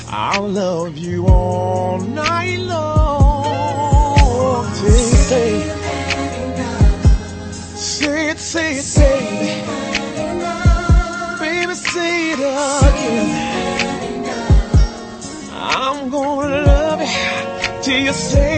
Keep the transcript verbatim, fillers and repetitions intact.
I'll love you all night long. Say, say it, say it, say it, baby, say it again. I'm gonna love you till you say